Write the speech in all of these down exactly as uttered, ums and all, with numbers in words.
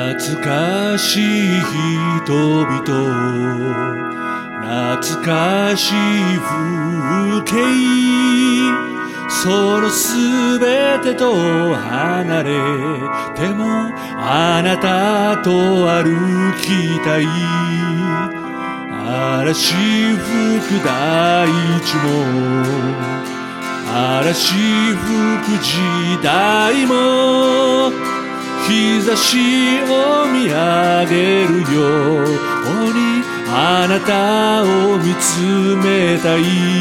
懐かしい人々、懐かしい風景、そのすべてと離れてもあなたと歩きたい。嵐吹く大地も嵐吹く時代も日差しを見上げるようにあなたを見つめたい。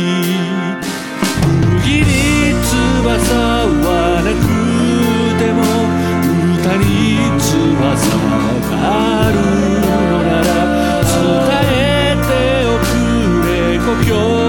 麦に翼はなくても歌に翼があるのなら伝えておくれ故郷